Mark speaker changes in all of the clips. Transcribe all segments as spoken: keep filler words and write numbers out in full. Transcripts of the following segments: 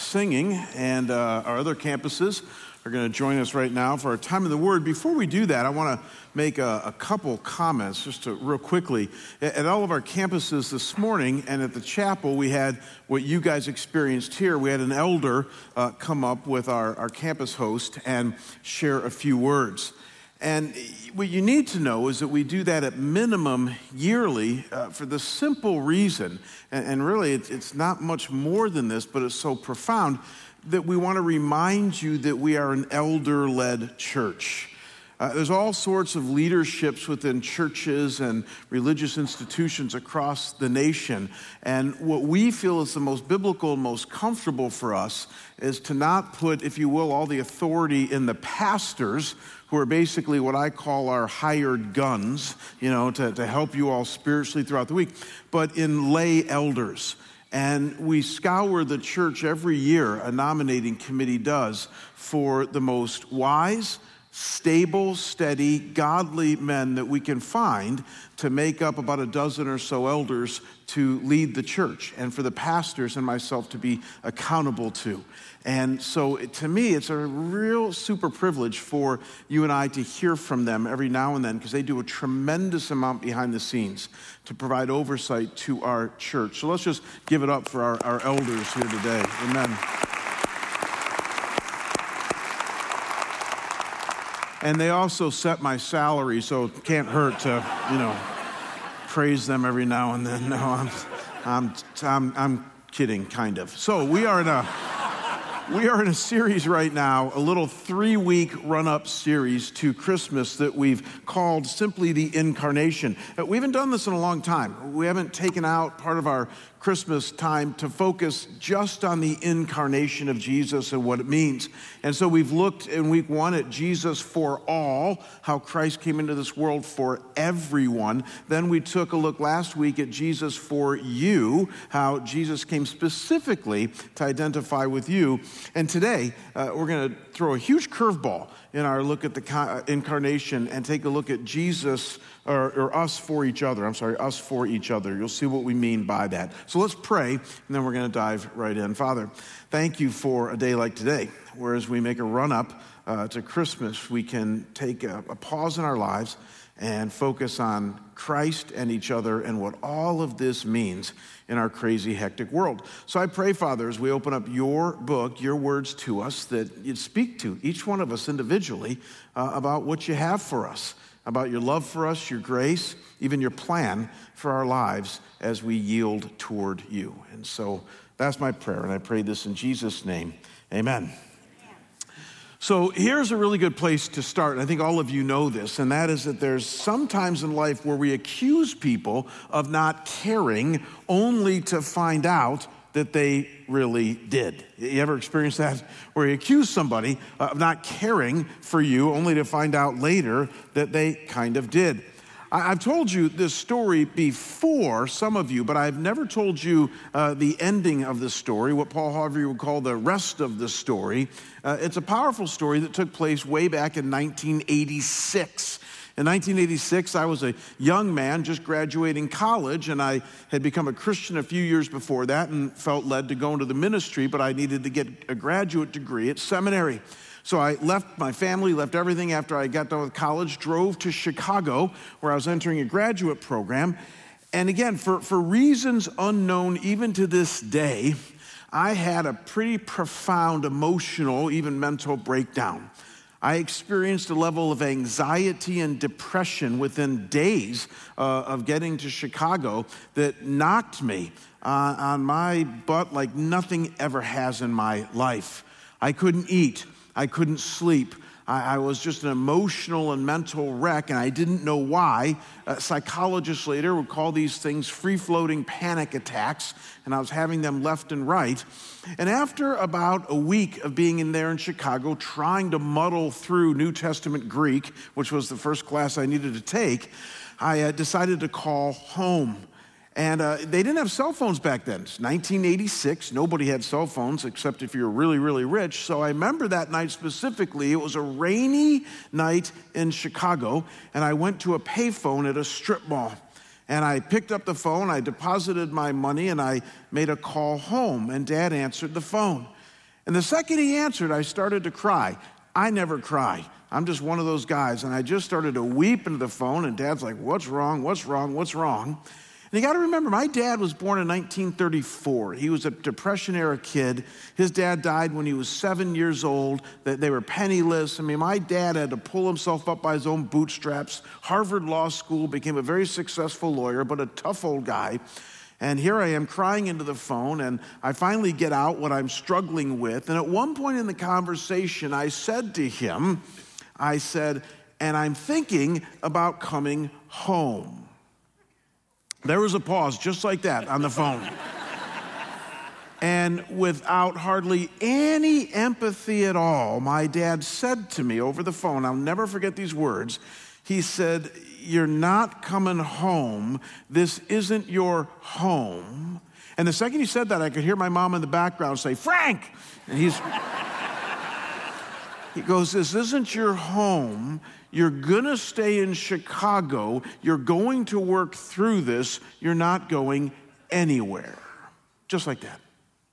Speaker 1: singing, and uh, our other campuses are going to join us right now for our time of the Word. Before we do that, I want to make a, a couple comments just to, real quickly. At, at all of our campuses this morning and at the chapel, we had what you guys experienced here. We had an elder uh, come up with our, our campus host and share a few words. And what you need to know is that we do that at minimum yearly uh, for the simple reason, and, and really it's, it's not much more than this, but it's so profound, that we want to remind you that we are an elder-led church. Uh, there's all sorts of leaderships within churches and religious institutions across the nation. And what we feel is the most biblical and most comfortable for us is to not put, if you will, all the authority in the pastors, who are basically what I call our hired guns, you know, to, to help you all spiritually throughout the week, but in lay elders. And we scour the church every year, a nominating committee does, for the most wise, stable, steady, godly men that we can find to make up about a dozen or so elders to lead the church and for the pastors and myself to be accountable to. And so to me, it's a real super privilege for you and I to hear from them every now and then, because they do a tremendous amount behind the scenes to provide oversight to our church. So let's just give it up for our, our elders here today. Amen. And they also set my salary, so it can't hurt to, you know, praise them every now and then. No, I'm, I'm, I'm, I'm kidding, kind of. So we are in a, we are in a series right now, a little three-week run-up series to Christmas that we've called simply the Incarnation. We haven't done this in a long time. We haven't taken out part of our Christmas time to focus just on the incarnation of Jesus and what it means. And so we've looked in week one at Jesus for all, how Christ came into this world for everyone. Then we took a look last week at Jesus for you, how Jesus came specifically to identify with you. And today, uh, we're going to throw a huge curveball in our look at the incarnation and take a look at Jesus, or, or us for each other. I'm sorry, us for each other. You'll see what we mean by that. So let's pray, and then we're going to dive right in. Father, thank you for a day like today, where as we make a run-up uh, to Christmas, we can take a, a pause in our lives and focus on Christ and each other and what all of this means in our crazy, hectic world. So I pray, Father, as we open up your book, your words to us, that you'd speak to each one of us individually uh, about what you have for us, about your love for us, your grace, even your plan for our lives as we yield toward you. And so that's my prayer, and I pray this in Jesus' name. Amen. So here's a really good place to start, and I think all of you know this, and that is that there's some times in life where we accuse people of not caring only to find out that they really did. You ever experienced that? Where you accuse somebody of not caring for you only to find out later that they kind of did. I've told you this story before, some of you, but I've never told you uh, the ending of the story, what Paul Harvey would call the rest of the story. Uh, it's a powerful story that took place way back in nineteen eighty-six. In nineteen eighty-six, I was a young man just graduating college, and I had become a Christian a few years before that and felt led to go into the ministry, but I needed to get a graduate degree at seminary. So I left my family, left everything after I got done with college, drove to Chicago, where I was entering a graduate program. And again, for, for reasons unknown even to this day, I had a pretty profound emotional, even mental breakdown. I experienced a level of anxiety and depression within days uh, of getting to Chicago that knocked me uh, on my butt like nothing ever has in my life. I couldn't eat. I couldn't sleep. I, I was just an emotional and mental wreck, and I didn't know why. Uh, psychologists later would call these things free-floating panic attacks, and I was having them left and right. And after about a week of being in there in Chicago, trying to muddle through New Testament Greek, which was the first class I needed to take, I uh, decided to call home. And uh, they didn't have cell phones back then. It's nineteen eighty-six. Nobody had cell phones except if you were really, really rich. So I remember that night specifically. It was a rainy night in Chicago, and I went to a payphone at a strip mall. And I picked up the phone, I deposited my money, and I made a call home, and Dad answered the phone. And the second he answered, I started to cry. I never cry. I'm just one of those guys. And I just started to weep into the phone, and Dad's like, what's wrong, what's wrong, what's wrong? And you got to remember, my dad was born in nineteen thirty-four. He was a Depression-era kid. His dad died when he was seven years old. They were penniless. I mean, my dad had to pull himself up by his own bootstraps. Harvard Law School, became a very successful lawyer, but a tough old guy. And here I am crying into the phone, and I finally get out what I'm struggling with. And at one point in the conversation, I said to him, I said, and I'm thinking about coming home. There was a pause just like that on the phone. And without hardly any empathy at all, my dad said to me over the phone, I'll never forget these words. He said, you're not coming home. This isn't your home. And the second he said that, I could hear my mom in the background say, Frank! And he's, he goes, this isn't your home. You're gonna stay in Chicago. You're going to work through this. You're not going anywhere. Just like that.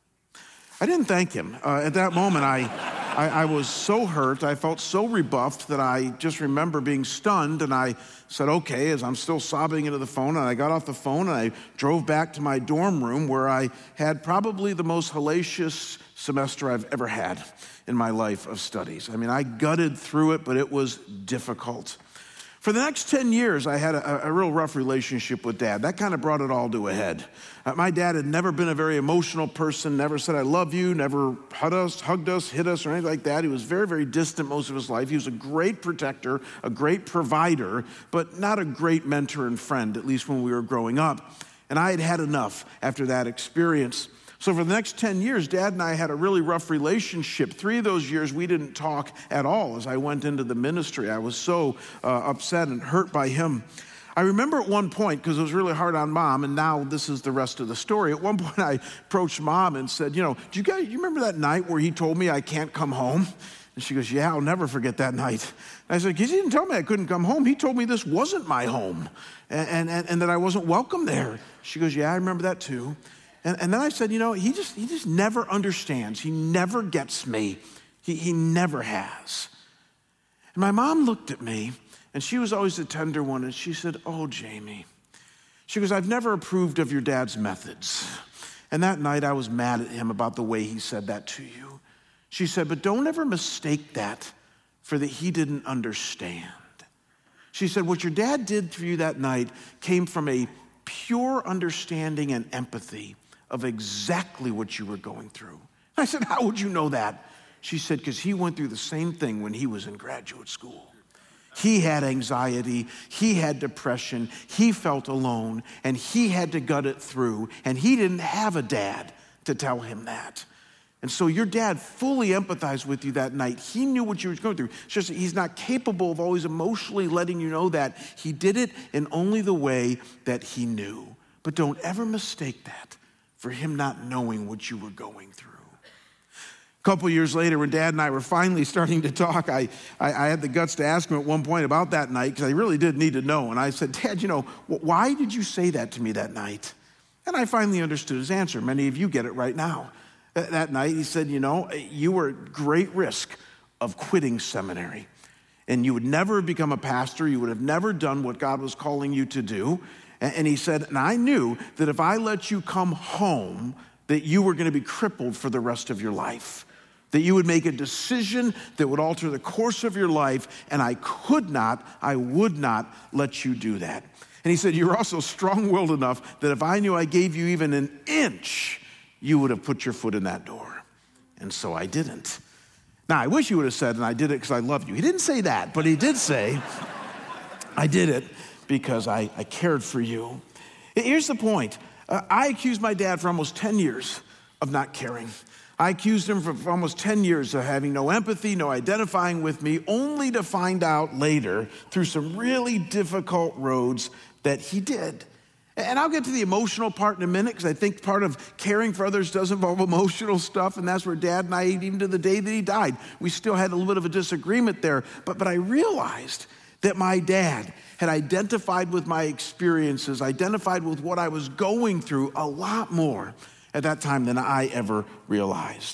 Speaker 1: I didn't thank him. Uh, at that moment, I, I, I was so hurt. I felt so rebuffed that I just remember being stunned, and I said, okay, as I'm still sobbing into the phone, and I got off the phone, and I drove back to my dorm room where I had probably the most hellacious semester I've ever had in my life of studies. I mean, I gutted through it, but it was difficult. For the next ten years, I had a, a real rough relationship with Dad. That kind of brought it all to a head. Uh, my dad had never been a very emotional person, never said, I love you, never hugged us, hugged us, hit us, or anything like that. He was very, very distant most of his life. He was a great protector, a great provider, but not a great mentor and friend, at least when we were growing up. And I had had enough after that experience. So for the next ten years, Dad and I had a really rough relationship. Three of those years, we didn't talk at all as I went into the ministry. I was so uh, upset and hurt by him. I remember at one point, because it was really hard on Mom, and now this is the rest of the story. At one point, I approached Mom and said, you know, do you guys, you remember that night where he told me I can't come home? And she goes, yeah, I'll never forget that night. And I said, because he didn't tell me I couldn't come home. He told me this wasn't my home and, and, and that I wasn't welcome there. She goes, yeah, I remember that too. And, and then I said, you know, he just he just never understands. He never gets me. He, he never has. And my mom looked at me, and she was always the tender one, and she said, oh, Jamie. She goes, I've never approved of your dad's methods. And that night I was mad at him about the way he said that to you. She said, but don't ever mistake that for that he didn't understand. She said, what your dad did for you that night came from a pure understanding and empathy of exactly what you were going through. I said, how would you know that? She said, because he went through the same thing when he was in graduate school. He had anxiety, he had depression, he felt alone, and he had to gut it through, and he didn't have a dad to tell him that. And so your dad fully empathized with you that night. He knew what you were going through. It's just that he's not capable of always emotionally letting you know that. He did it in only the way that he knew. But don't ever mistake that for him not knowing what you were going through. A couple years later, when Dad and I were finally starting to talk, I, I, I had the guts to ask him at one point about that night, because I really did need to know. And I said, Dad, you know, why did you say that to me that night? And I finally understood his answer. Many of you get it right now. That night, he said, you know, you were at great risk of quitting seminary. And you would never have become a pastor. You would have never done what God was calling you to do. And he said, and I knew that if I let you come home, that you were going to be crippled for the rest of your life. That you would make a decision that would alter the course of your life, and I could not, I would not let you do that. And he said, you're also strong-willed enough that if I knew I gave you even an inch, you would have put your foot in that door. And so I didn't. Now, I wish you would have said, and I did it because I love you. He didn't say that, but he did say, I did it because I, I cared for you. Here's the point. Uh, I accused my dad for almost ten years of not caring. I accused him for almost ten years of having no empathy, no identifying with me, only to find out later through some really difficult roads that he did. And I'll get to the emotional part in a minute, because I think part of caring for others does involve emotional stuff, and that's where Dad and I, even to the day that he died, we still had a little bit of a disagreement there. But, but I realized that my dad had identified with my experiences, identified with what I was going through a lot more at that time than I ever realized.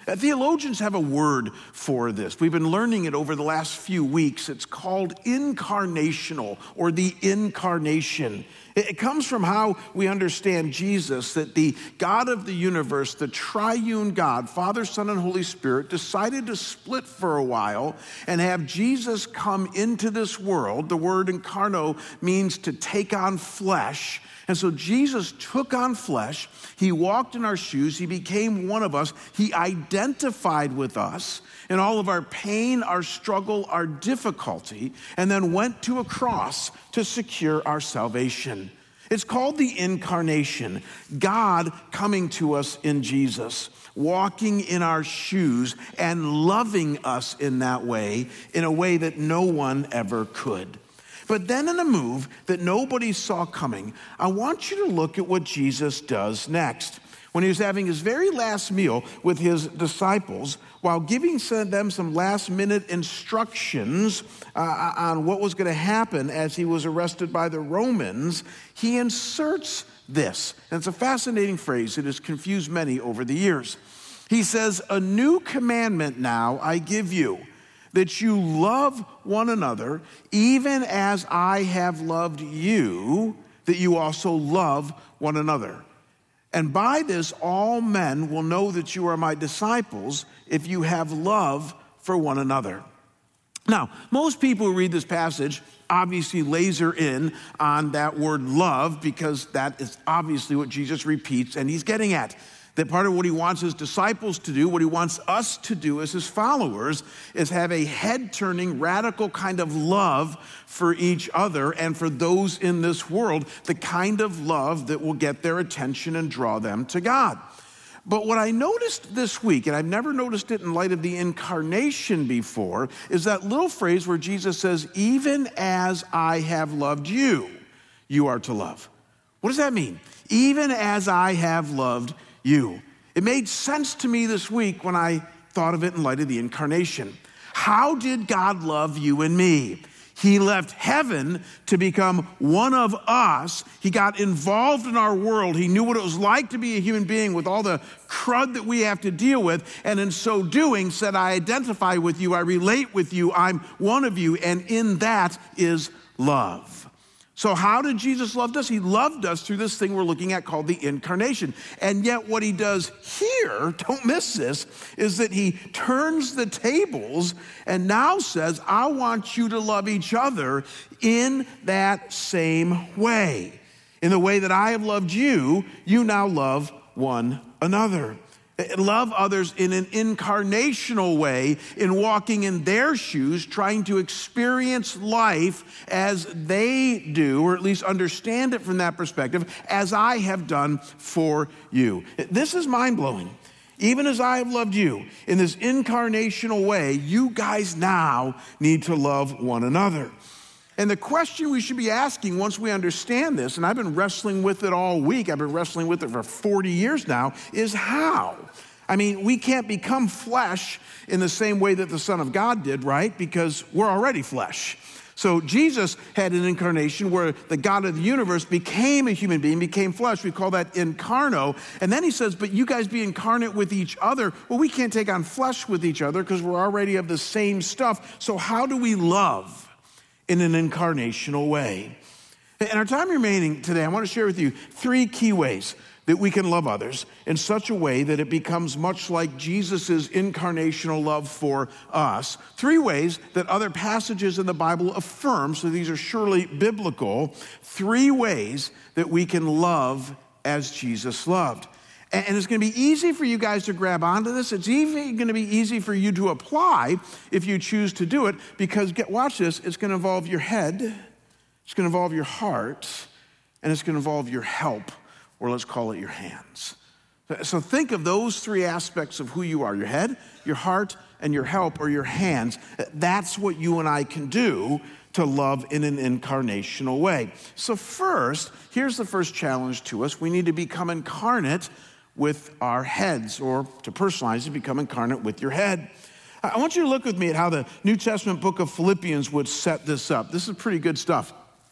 Speaker 1: Uh, theologians have a word for this. We've been learning it over the last few weeks. It's called incarnational, or the incarnation. It, it comes from how we understand Jesus, that the God of the universe, the triune God, Father, Son, and Holy Spirit, decided to split for a while and have Jesus come into this world. The word incarno means to take on flesh. And so Jesus took on flesh, he walked in our shoes, he became one of us, he identified with us in all of our pain, our struggle, our difficulty, and then went to a cross to secure our salvation. It's called the incarnation, God coming to us in Jesus, walking in our shoes and loving us in that way, in a way that no one ever could. But then in a move that nobody saw coming, I want you to look at what Jesus does next. When he was having his very last meal with his disciples, while giving them some last-minute instructions uh, on what was going to happen as he was arrested by the Romans, he inserts this. And it's a fascinating phrase. It has confused many over the years. He says, "A new commandment now I give you, that you love one another, even as I have loved you, that you also love one another. And by this all men will know that you are my disciples, if you have love for one another." Now, most people who read this passage obviously laser in on that word love, because that is obviously what Jesus repeats and he's getting at. That part of what he wants his disciples to do, what he wants us to do as his followers, is have a head-turning, radical kind of love for each other and for those in this world, the kind of love that will get their attention and draw them to God. But what I noticed this week, and I've never noticed it in light of the incarnation before, is that little phrase where Jesus says, "Even as I have loved you, you are to love." What does that mean? Even as I have loved you. It made sense to me this week when I thought of it in light of the incarnation. How did God love you and me? He left heaven to become one of us. He got involved in our world. He knew what it was like to be a human being with all the crud that we have to deal with. And in so doing said, I identify with you. I relate with you. I'm one of you. And in that is love. So how did Jesus love us? He loved us through this thing we're looking at called the incarnation. And yet what he does here, don't miss this, is that he turns the tables and now says, I want you to love each other in that same way. In the way that I have loved you, you now love one another. Love others in an incarnational way, in walking in their shoes, trying to experience life as they do, or at least understand it from that perspective, as I have done for you. This is mind-blowing. Even as I have loved you in this incarnational way, you guys now need to love one another. And the question we should be asking once we understand this, and I've been wrestling with it all week, I've been wrestling with it for forty years now, is how? I mean, we can't become flesh in the same way that the Son of God did, right? Because we're already flesh. So Jesus had an incarnation where the God of the universe became a human being, became flesh. We call that incarno. And then he says, but you guys be incarnate with each other. Well, we can't take on flesh with each other because we're already of the same stuff. So how do we love in an incarnational way? In our time remaining today, I want to share with you three key ways that we can love others in such a way that it becomes much like Jesus' incarnational love for us. Three ways that other passages in the Bible affirm, so these are surely biblical, three ways that we can love as Jesus loved. And it's going to be easy for you guys to grab onto this. It's even going to be easy for you to apply if you choose to do it, because get, watch this, it's going to involve your head, it's going to involve your heart, and it's going to involve your help, or let's call it your hands. So think of those three aspects of who you are, your head, your heart, and your help, or your hands. That's what you and I can do to love in an incarnational way. So first, here's the first challenge to us. We need to become incarnate with our heads, or to personalize it, become incarnate with your head. I want you to look with me at how the New Testament book of Philippians would set this up. This is pretty good stuff.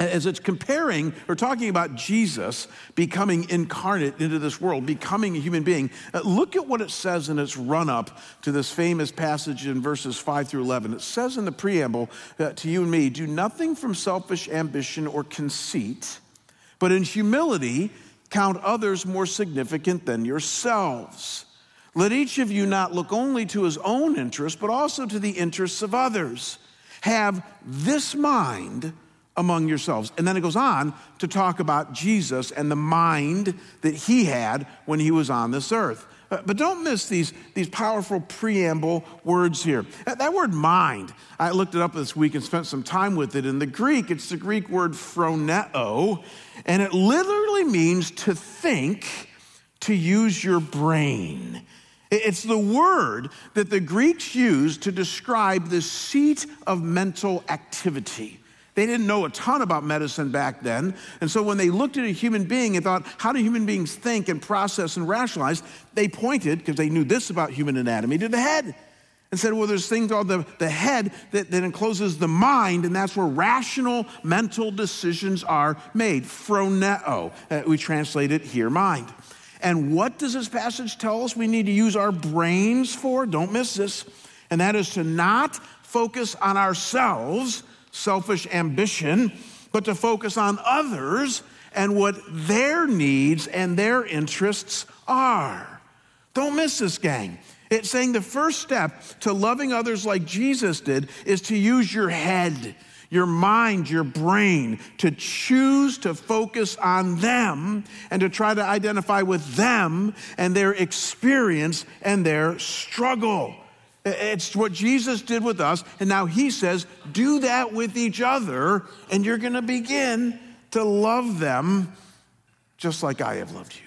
Speaker 1: as it's comparing or talking about Jesus becoming incarnate into this world, becoming a human being, uh, look at what it says in its run-up to this famous passage in verses five through eleven. It says in the preamble uh, to you and me, do nothing from selfish ambition or conceit, but in humility count others more significant than yourselves. Let each of you not look only to his own interests, but also to the interests of others. Have this mind among yourselves. And then it goes on to talk about Jesus and the mind that he had when he was on this earth. But don't miss these, these powerful preamble words here. That word mind, I looked it up this week and spent some time with it. In the Greek, it's the Greek word phroneo, and it literally means to think, to use your brain. It's the word that the Greeks used to describe the seat of mental activity. They didn't know a ton about medicine back then. And so when they looked at a human being and thought, how do human beings think and process and rationalize? They pointed, because they knew this about human anatomy, to the head. And said, well, there's things called the, the head that, that encloses the mind, and that's where rational mental decisions are made. Phroneo. Uh, we translate it here, mind. And what does this passage tell us we need to use our brains for? Don't miss this. And that is to not focus on ourselves, selfish ambition, but to focus on others and what their needs and their interests are. Don't miss this, gang. It's saying the first step to loving others like Jesus did is to use your head, your mind, your brain, to choose to focus on them and to try to identify with them and their experience and their struggle. It's what Jesus did with us, and now he says, do that with each other, and you're going to begin to love them just like I have loved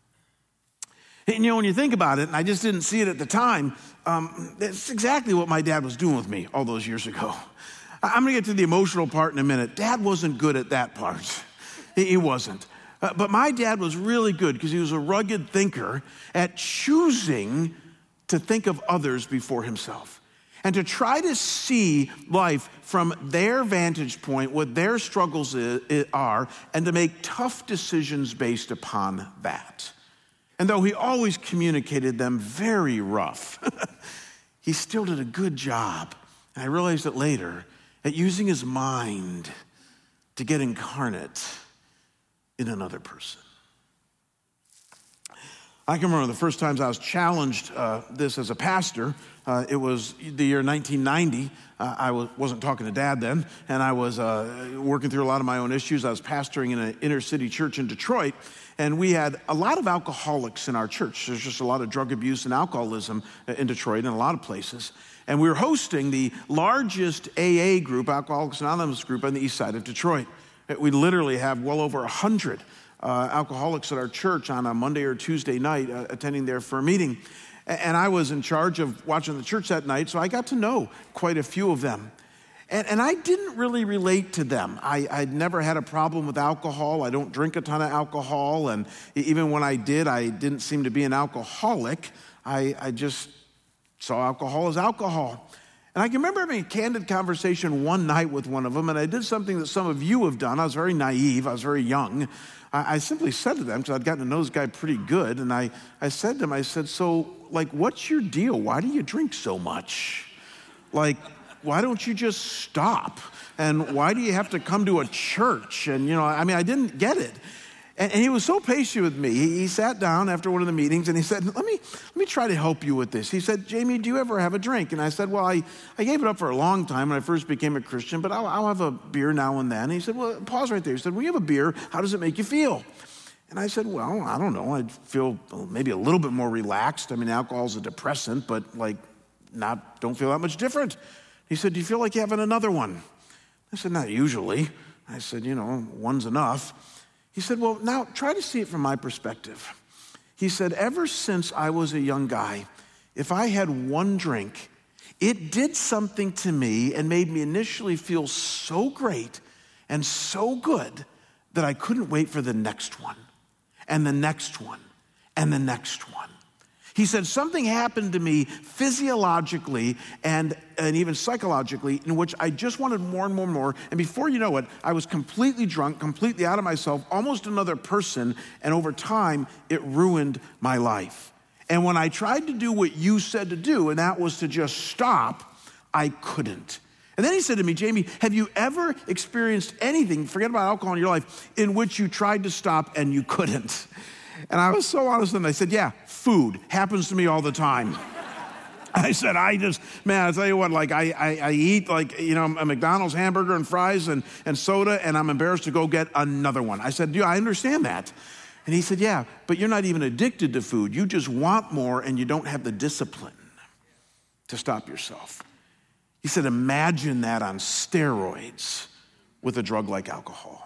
Speaker 1: you. And you know, when you think about it, and I just didn't see it at the time, um, it's exactly what my dad was doing with me all those years ago. I'm going to get to the emotional part in a minute. Dad wasn't good at that part. He wasn't. Uh, but my dad was really good because he was a rugged thinker at choosing to think of others before himself and to try to see life from their vantage point, what their struggles are, and to make tough decisions based upon that. And though he always communicated them very rough, he still did a good job. And I realized it later at using his mind to get incarnate in another person. I can remember the first times I was challenged uh, this as a pastor. Uh, it was the year nineteen ninety. Uh, I was, wasn't talking to Dad then, and I was uh, working through a lot of my own issues. I was pastoring in an inner city church in Detroit, and we had a lot of alcoholics in our church. There's just a lot of drug abuse and alcoholism in Detroit and a lot of places. And we were hosting the largest A A group, Alcoholics Anonymous group, on the east side of Detroit. We literally have well over one hundred Uh, alcoholics at our church on a Monday or Tuesday night uh, attending there for a meeting. And I was in charge of watching the church that night, so I got to know quite a few of them. And, and I didn't really relate to them. I, I'd never had a problem with alcohol. I don't drink a ton of alcohol, and even when I did, I didn't seem to be an alcoholic. I, I just saw alcohol as alcohol. And I can remember having a candid conversation one night with one of them, and I did something that some of you have done. I was very naive. I was very young. I, I simply said to them, because I'd gotten to know this guy pretty good, and I, I said to him, I said, so, like, what's your deal? Why do you drink so much? Like, why don't you just stop? And why do you have to come to a church? And, you know, I mean, I didn't get it. And, and he was so patient with me. He, he sat down after one of the meetings and he said, let me let me try to help you with this. He said, Jamie, do you ever have a drink? And I said, well, I, I gave it up for a long time when I first became a Christian, but I'll, I'll have a beer now and then. And he said, well, pause right there. He said, when you have a beer, how does it make you feel? And I said, well, I don't know. I'd feel maybe a little bit more relaxed. I mean, alcohol's a depressant, but like not, don't feel that much different. He said, do you feel like you're having another one? I said, not usually. I said, you know, one's enough. He said, well, now try to see it from my perspective. He said, ever since I was a young guy, if I had one drink, it did something to me and made me initially feel so great and so good that I couldn't wait for the next one and the next one and the next one. He said, something happened to me physiologically and, and even psychologically in which I just wanted more and more and more. And before you know it, I was completely drunk, completely out of myself, almost another person. And over time, it ruined my life. And when I tried to do what you said to do, and that was to just stop, I couldn't. And then he said to me, Jamie, have you ever experienced anything, forget about alcohol in your life, in which you tried to stop and you couldn't? And I was so honest and I said, yeah, food happens to me all the time. I said, I just, man, I'll tell you what, like I, I, I eat like, you know, a McDonald's hamburger and fries and, and soda, and I'm embarrassed to go get another one. I said, yeah, I understand that. And he said, yeah, but you're not even addicted to food. You just want more and you don't have the discipline to stop yourself. He said, imagine that on steroids with a drug like alcohol.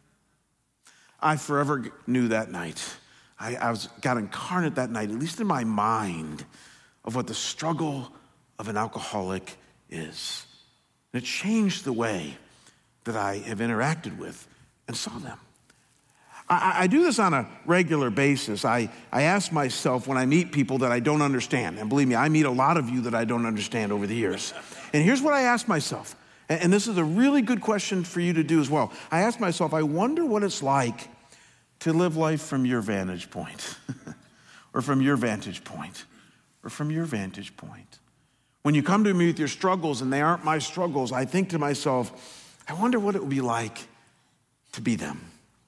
Speaker 1: I forever knew that night. I, I was got incarnate that night, at least in my mind, of what the struggle of an alcoholic is. And it changed the way that I have interacted with and saw them. I, I do this on a regular basis. I, I ask myself when I meet people that I don't understand, and believe me, I meet a lot of you that I don't understand over the years. And here's what I ask myself, and, and this is a really good question for you to do as well. I ask myself, I wonder what it's like to live life from your vantage point, or from your vantage point, or from your vantage point. When you come to me with your struggles and they aren't my struggles, I think to myself, I wonder what it would be like to be them.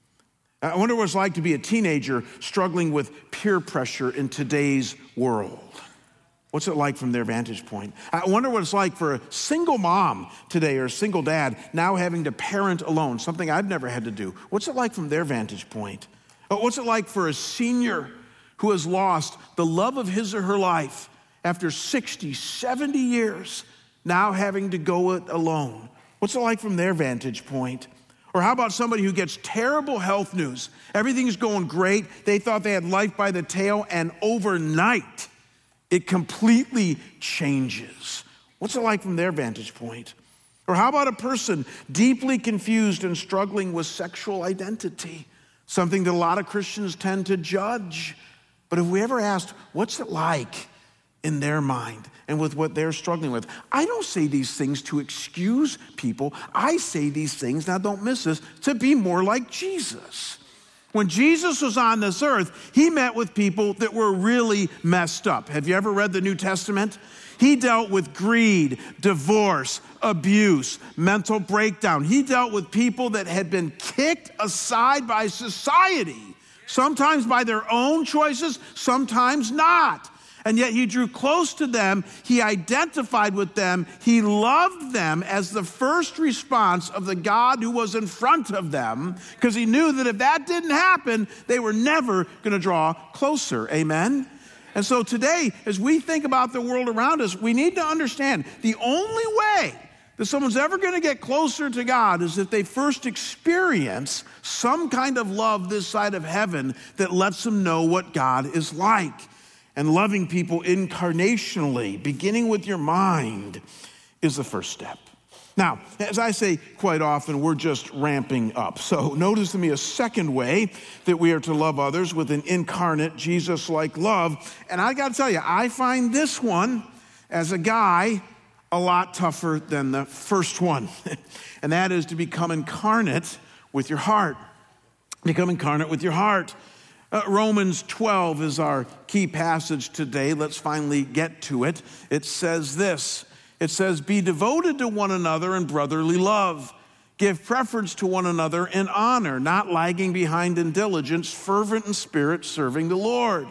Speaker 1: I wonder what it's like to be a teenager struggling with peer pressure in today's world. What's it like from their vantage point? I wonder what it's like for a single mom today or a single dad now having to parent alone, something I've never had to do. What's it like from their vantage point? What's it like for a senior who has lost the love of his or her life after sixty, seventy years, now having to go it alone? What's it like from their vantage point? Or how about somebody who gets terrible health news? Everything's going great. They thought they had life by the tail, and overnight, it completely changes. What's it like from their vantage point? Or how about a person deeply confused and struggling with sexual identity? Something that a lot of Christians tend to judge. But have we ever asked, what's it like in their mind and with what they're struggling with? I don't say these things to excuse people. I say these things, now don't miss this, to be more like Jesus. When Jesus was on this earth, he met with people that were really messed up. Have you ever read the New Testament? He dealt with greed, divorce, abuse, mental breakdown. He dealt with people that had been kicked aside by society, sometimes by their own choices, sometimes not. And yet he drew close to them, he identified with them, he loved them as the first response of the God who was in front of them, because he knew that if that didn't happen, they were never going to draw closer. Amen? And so today, as we think about the world around us, we need to understand the only way that someone's ever going to get closer to God is if they first experience some kind of love this side of heaven that lets them know what God is like. And loving people incarnationally, beginning with your mind, is the first step. Now, as I say quite often, we're just ramping up. So notice to me a second way that we are to love others with an incarnate, Jesus-like love. And I got to tell you, I find this one, as a guy, a lot tougher than the first one. And that is to become incarnate with your heart. Become incarnate with your heart. Uh, Romans twelve is our key passage today. Let's finally get to it. It says this. It says, be devoted to one another in brotherly love. Give preference to one another in honor, not lagging behind in diligence, fervent in spirit, serving the Lord.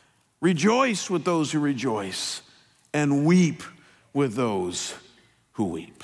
Speaker 1: Rejoice with those who rejoice, and weep with those who weep.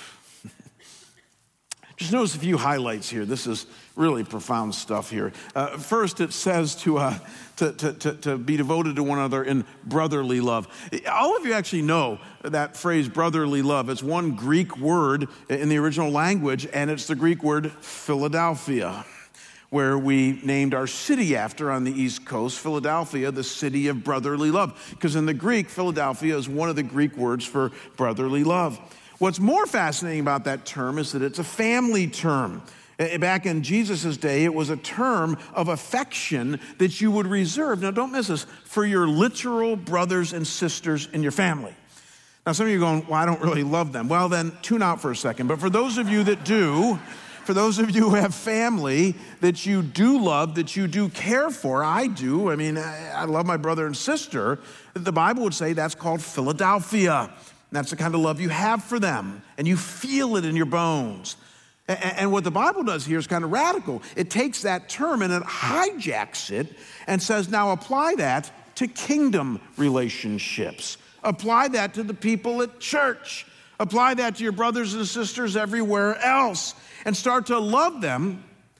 Speaker 1: Just notice a few highlights here. This is really profound stuff here. Uh, first, it says to, uh, to, to, to, to be devoted to one another in brotherly love. All of you actually know that phrase, brotherly love. It's one Greek word in the original language, and it's the Greek word Philadelphia, where we named our city after on the East Coast, Philadelphia, the city of brotherly love. Because in the Greek, Philadelphia is one of the Greek words for brotherly love. What's more fascinating about that term is that it's a family term. Back in Jesus' day, it was a term of affection that you would reserve, now don't miss this, for your literal brothers and sisters in your family. Now some of you are going, well, I don't really love them. Well then, tune out for a second. But for those of you that do, for those of you who have family that you do love, that you do care for, I do, I mean, I love my brother and sister, the Bible would say that's called Philadelphia. That's the kind of love you have for them, and you feel it in your bones. And what the Bible does here is kind of radical. It takes that term and it hijacks it and says, now apply that to kingdom relationships. Apply that to the people at church. Apply that to your brothers and sisters everywhere else. And start to love them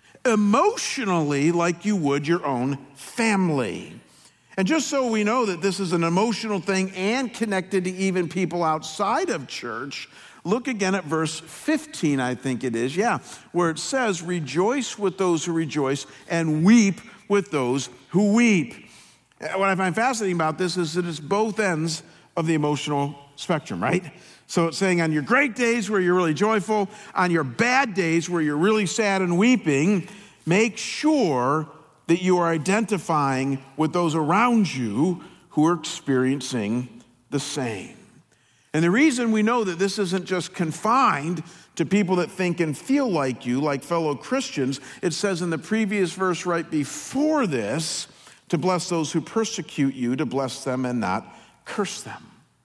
Speaker 1: emotionally like you would your own family. And just so we know that this is an emotional thing and connected to even people outside of church, look again at verse fifteen, I think it is, yeah, where it says, rejoice with those who rejoice and weep with those who weep. What I find fascinating about this is that it's both ends of the emotional spectrum, right? So it's saying on your great days where you're really joyful, on your bad days where you're really sad and weeping, make sure that you are identifying with those around you who are experiencing the same. And the reason we know that this isn't just confined to people that think and feel like you, like fellow Christians, it says in the previous verse right before this, to bless those who persecute you, to bless them and not curse them.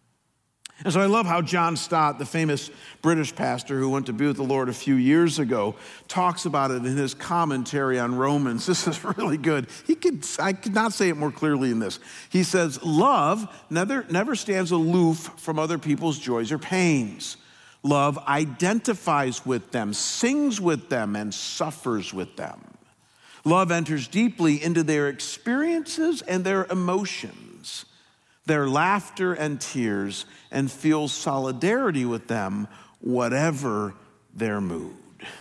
Speaker 1: And so I love how John Stott, the famous British pastor who went to be with the Lord a few years ago, talks about it in his commentary on Romans. This is really good. He could, I could not say it more clearly in this. He says, love never, never stands aloof from other people's joys or pains. Love identifies with them, sings with them, and suffers with them. Love enters deeply into their experiences and their emotions, their laughter and tears, and feels solidarity with them, whatever their mood.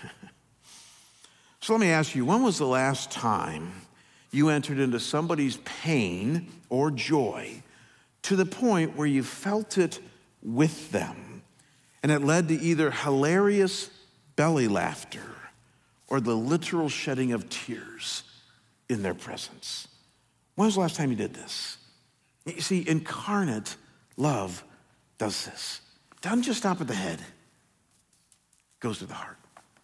Speaker 1: So let me ask you, when was the last time you entered into somebody's pain or joy to the point where you felt it with them, and it led to either hilarious belly laughter or the literal shedding of tears in their presence? When was the last time you did this? You see, incarnate love does this. It doesn't just stop at the head. It goes to the heart.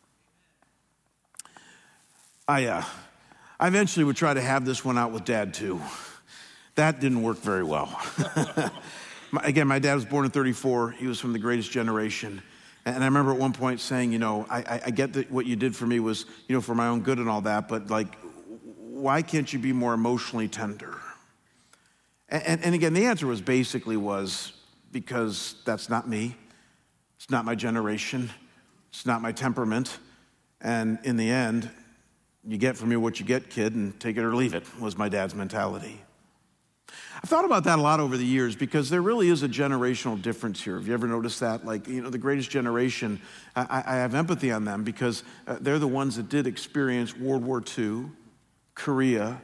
Speaker 1: I, uh, I eventually would try to have this one out with Dad, too. That didn't work very well. Again, my dad was born in thirty-four. He was from the greatest generation. And I remember at one point saying, you know, I, I get that what you did for me was, you know, for my own good and all that, but like, why can't you be more emotionally tender? And, and again, the answer was basically was, because that's not me. It's not my generation. It's not my temperament. And in the end, you get from me what you get, kid, and take it or leave it, was my dad's mentality. I've thought about that a lot over the years because there really is a generational difference here. Have you ever noticed that? Like, you know, the greatest generation, I, I have empathy on them because uh, they're the ones that did experience World War Two, Korea,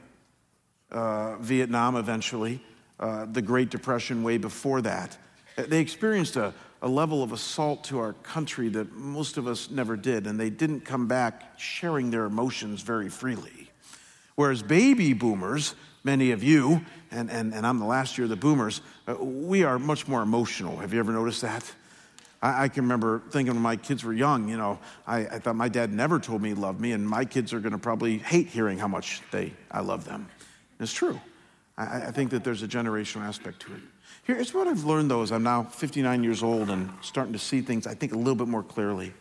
Speaker 1: uh, Vietnam eventually, uh, the Great Depression way before that. They experienced a, a level of assault to our country that most of us never did, and they didn't come back sharing their emotions very freely. Whereas baby boomers, many of you, and, and, and I'm the last year of the boomers, uh, we are much more emotional. Have you ever noticed that? I, I can remember thinking when my kids were young, you know, I, I thought my dad never told me he loved me, and my kids are going to probably hate hearing how much they I love them. And it's true. I, I think that there's a generational aspect to it. Here's what I've learned, though, as I'm now fifty-nine years old and starting to see things, I think, a little bit more clearly.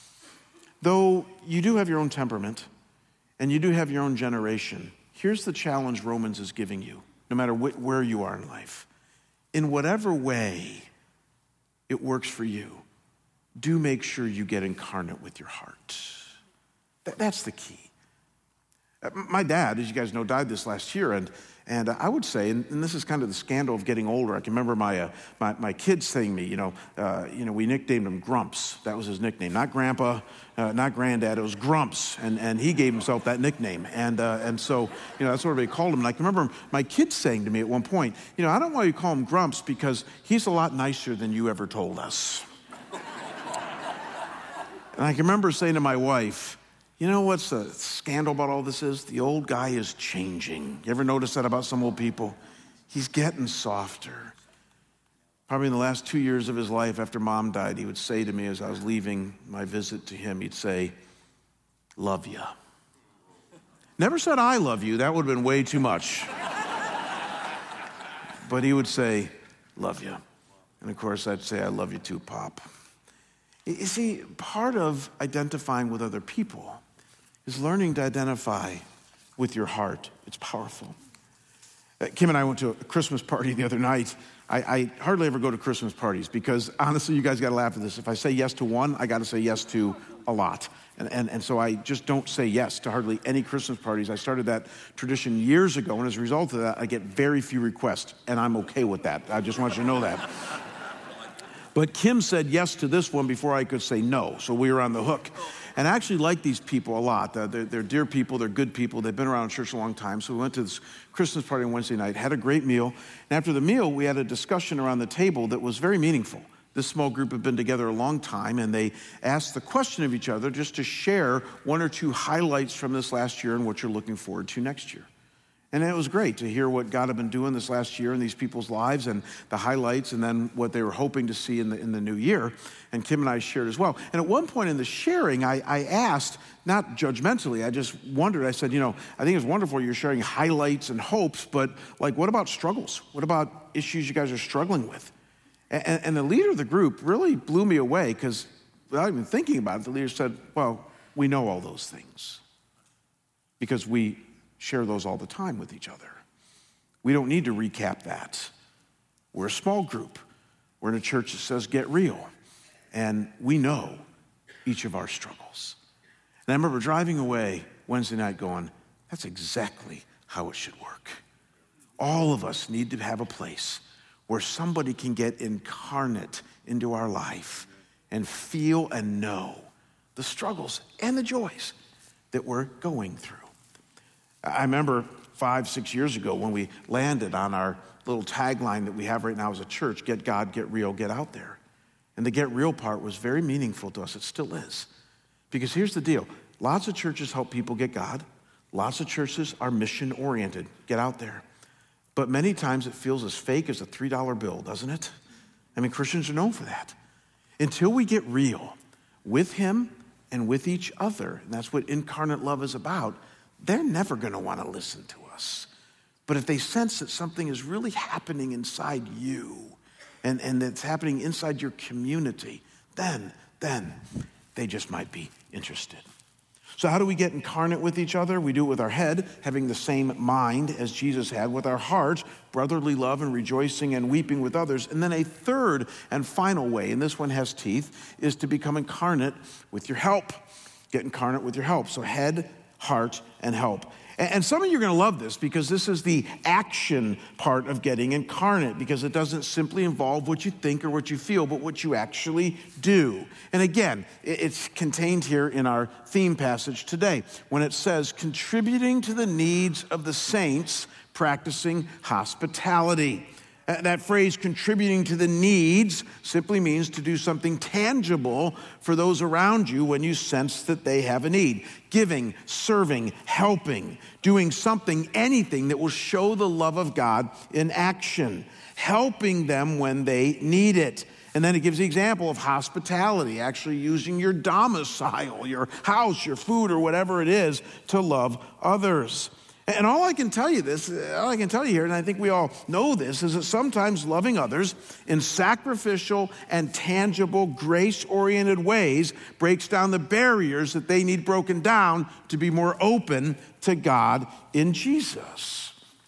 Speaker 1: Though you do have your own temperament and you do have your own generation, here's the challenge Romans is giving you, no matter wh- where you are in life. In whatever way it works for you, do make sure you get incarnate with your heart. Th- that's the key. Uh, my dad, as you guys know, died this last year, and And I would say, and, and this is kind of the scandal of getting older. I can remember my uh, my, my kids saying to me, you know, uh, you know, we nicknamed him Grumps. That was his nickname, not Grandpa, uh, not Granddad. It was Grumps, and and he gave himself that nickname. And uh, and so, you know, that's what everybody called him. And I can remember my kids saying to me at one point, you know, I don't want you to call him Grumps because he's a lot nicer than you ever told us. And I can remember saying to my wife, You know what's the scandal about all this is? The old guy is changing. You ever notice that about some old people? He's getting softer. Probably in the last two years of his life after mom died, he would say to me as I was leaving my visit to him, he'd say, love ya. Never said I love you. That would have been way too much. But he would say, love you. And of course, I'd say, I love you too, Pop. You see, part of identifying with other people is learning to identify with your heart. It's powerful. Kim and I went to a Christmas party the other night. I, I hardly ever go to Christmas parties because, honestly, you guys got to laugh at this. If I say yes to one, I got to say yes to a lot. And, and, and so I just don't say yes to hardly any Christmas parties. I started that tradition years ago, and as a result of that, I get very few requests, and I'm okay with that. I just want you to know that. But Kim said yes to this one before I could say no, so we were on the hook. And I actually like these people a lot. Uh, they're, they're dear people, they're good people, they've been around church a long time. So we went to this Christmas party on Wednesday night, had a great meal. And after the meal, we had a discussion around the table that was very meaningful. This small group had been together a long time, and they asked the question of each other just to share one or two highlights from this last year and what you're looking forward to next year. And it was great to hear what God had been doing this last year in these people's lives and the highlights and then what they were hoping to see in the in the new year. And Kim and I shared as well. And at one point in the sharing, I, I asked, not judgmentally, I just wondered, I said, you know, I think it's wonderful you're sharing highlights and hopes, but like, what about struggles? What about issues you guys are struggling with? And, and the leader of the group really blew me away because without even thinking about it, the leader said, well, we know all those things because we share those all the time with each other. We don't need to recap that. We're a small group. We're in a church that says get real. And we know each of our struggles. And I remember driving away Wednesday night going, that's exactly how it should work. All of us need to have a place where somebody can get incarnate into our life and feel and know the struggles and the joys that we're going through. I remember five, six years ago when we landed on our little tagline that we have right now as a church, get God, get real, get out there. And the get real part was very meaningful to us. It still is. Because here's the deal. Lots of churches help people get God. Lots of churches are mission-oriented. Get out there. But many times it feels as fake as a three dollar bill, doesn't it? I mean, Christians are known for that. Until we get real with him and with each other, and that's what incarnate love is about, they're never going to want to listen to us. But if they sense that something is really happening inside you and, and it's happening inside your community, then, then they just might be interested. So how do we get incarnate with each other? We do it with our head, having the same mind as Jesus had, with our heart, brotherly love and rejoicing and weeping with others. And then a third and final way, and this one has teeth, is to become incarnate with your help. Get incarnate with your help. So head, heart, and help. And some of you are going to love this because this is the action part of getting incarnate, because it doesn't simply involve what you think or what you feel, but what you actually do. And again, it's contained here in our theme passage today when it says, contributing to the needs of the saints, practicing hospitality. That phrase, contributing to the needs, simply means to do something tangible for those around you when you sense that they have a need. Giving, serving, helping, doing something, anything that will show the love of God in action. Helping them when they need it. And then it gives the example of hospitality, actually using your domicile, your house, your food, or whatever it is to love others. And all I can tell you this, all I can tell you here, and I think we all know this, is that sometimes loving others in sacrificial and tangible, grace-oriented ways breaks down the barriers that they need broken down to be more open to God in Jesus.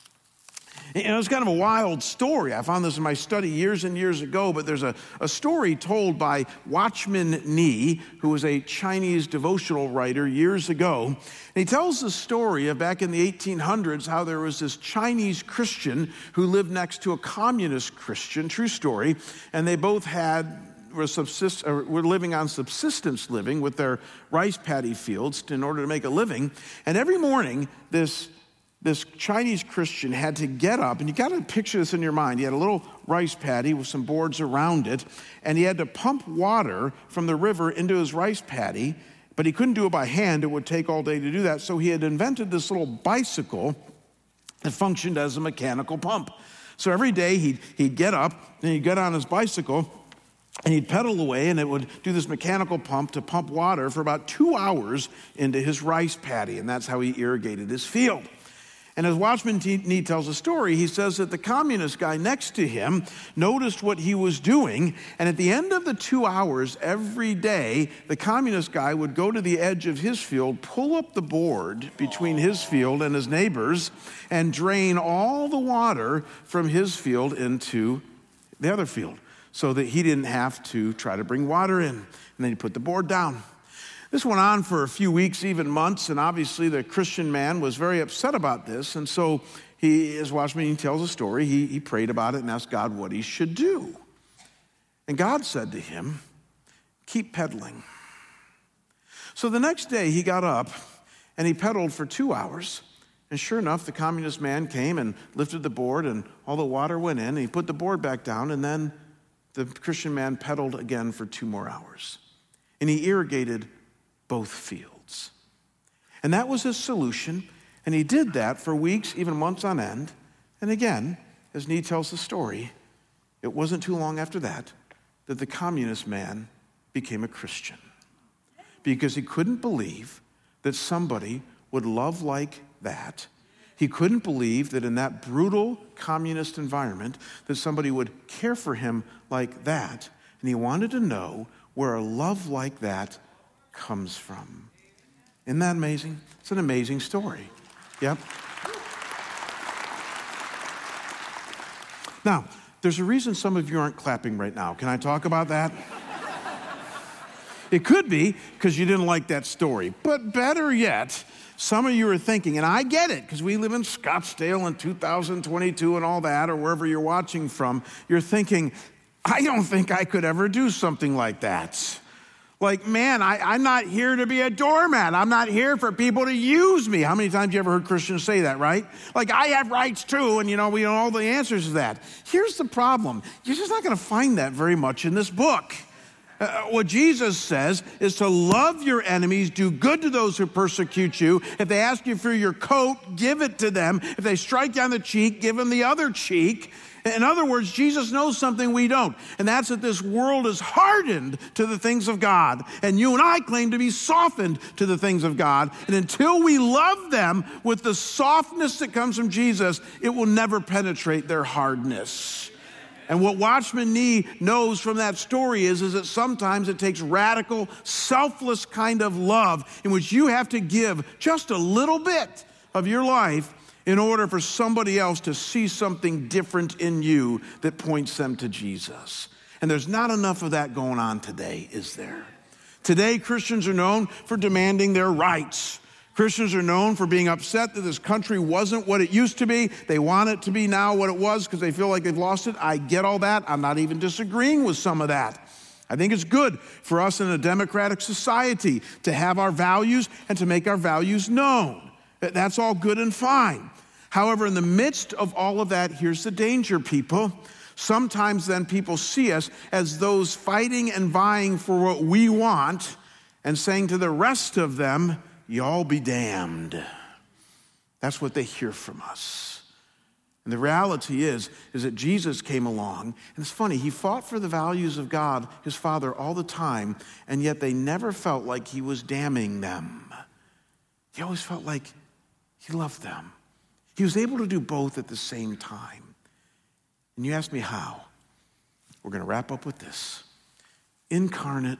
Speaker 1: You know, it's kind of a wild story. I found this in my study years and years ago, but there's a, a story told by Watchman Nee, who was a Chinese devotional writer years ago. And he tells the story of back in the eighteen hundreds, how there was this Chinese Christian who lived next to a communist Christian, true story, and they both had were, subsist, or were living on subsistence living with their rice paddy fields in order to make a living. And every morning, this This Chinese Christian had to get up, and you got to picture this in your mind. He had a little rice paddy with some boards around it, and he had to pump water from the river into his rice paddy But he couldn't do it by hand. It would take all day to do that. So he had invented this little bicycle that functioned as a mechanical pump. So every day he'd, he'd get up and he'd get on his bicycle and he'd pedal away, and it would do this mechanical pump to pump water for about two hours into his rice paddy, and that's how he irrigated his field. And as Watchman Nee tells a story, he says that the communist guy next to him noticed what he was doing, and at the end of the two hours every day, the communist guy would go to the edge of his field, pull up the board between his field and his neighbor's, and drain all the water from his field into the other field, so that he didn't have to try to bring water in. And then he put the board down. This went on for a few weeks, even months, and obviously the Christian man was very upset about this. And so he, as Watchman Nee tells a story, he, he prayed about it and asked God what he should do. And God said to him, keep pedaling. So the next day he got up and he pedaled for two hours. And sure enough, the communist man came and lifted the board, and all the water went in, and he put the board back down, and then the Christian man pedaled again for two more hours. And he irrigated both fields. And that was his solution, and he did that for weeks, even months on end. And again, as Nee tells the story, it wasn't too long after that that the communist man became a Christian, because he couldn't believe that somebody would love like that. He couldn't believe that in that brutal communist environment that somebody would care for him like that. And he wanted to know where a love like that comes from. Isn't that amazing? It's an amazing story. Yep. Now, there's a reason some of you aren't clapping right now. Can I talk about that? It could be because you didn't like that story. But better yet, some of you are thinking, and I get it, because we live in Scottsdale in two thousand twenty-two and all that, or wherever you're watching from, you're thinking, I don't think I could ever do something like that. Like, man, I, I'm not here to be a doormat. I'm not here for people to use me. How many times have you ever heard Christians say that, right? Like, I have rights too, and you know, we know all the answers to that. Here's the problem. You're just not going to find that very much in this book. Uh, what Jesus says is to love your enemies, do good to those who persecute you. If they ask you for your coat, give it to them. If they strike you on the cheek, give them the other cheek. In other words, Jesus knows something we don't, and that's that this world is hardened to the things of God, and you and I claim to be softened to the things of God, and until we love them with the softness that comes from Jesus, it will never penetrate their hardness. And what Watchman Nee knows from that story is, is that sometimes it takes radical, selfless kind of love in which you have to give just a little bit of your life in order for somebody else to see something different in you that points them to Jesus. And there's not enough of that going on today, is there? Today, Christians are known for demanding their rights. Christians are known for being upset that this country wasn't what it used to be. They want it to be now what it was because they feel like they've lost it. I get all that. I'm not even disagreeing with some of that. I think it's good for us in a democratic society to have our values and to make our values known. That's all good and fine. However, in the midst of all of that, here's the danger, people. Sometimes then people see us as those fighting and vying for what we want and saying to the rest of them, y'all be damned. That's what they hear from us. And the reality is, is that Jesus came along, and it's funny, he fought for the values of God, his Father, all the time, and yet they never felt like he was damning them. He always felt like he loved them. He was able to do both at the same time. And you ask me how? We're going to wrap up with this. Incarnate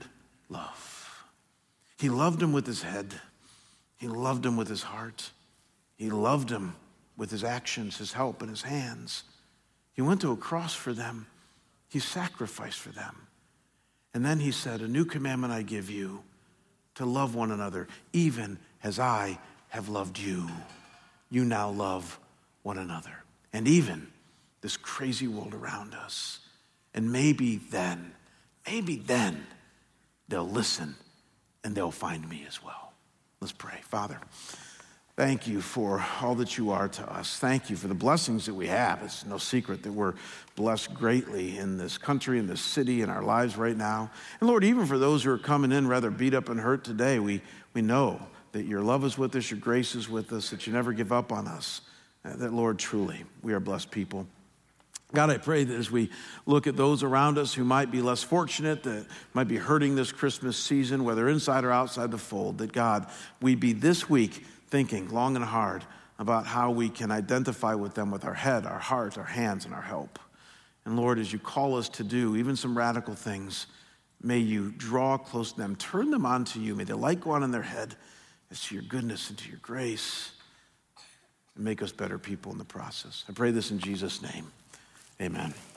Speaker 1: love. He loved him with his head. He loved him with his heart. He loved him with his actions, his help, and his hands. He went to a cross for them. He sacrificed for them. And then he said, a new commandment I give you, to love one another, even as I have loved you. You now love one another. And even this crazy world around us. And maybe then, maybe then, they'll listen and they'll find me as well. Let's pray. Father, Thank you for all that you are to us. Thank you for the blessings that we have. It's no secret that we're blessed greatly in this country, in this city, in our lives right now. And Lord, even for those who are coming in rather beat up and hurt today, we, we know that your love is with us, your grace is with us, that you never give up on us. Uh, that, Lord, truly, we are blessed people. God, I pray that as we look at those around us who might be less fortunate, that might be hurting this Christmas season, whether inside or outside the fold, that God, we be this week thinking long and hard about how we can identify with them with our head, our heart, our hands, and our help. And Lord, as you call us to do even some radical things, may you draw close to them, turn them onto you. May the light go on in their head as to your goodness and to your grace, and make us better people in the process. I pray this in Jesus' name. Amen.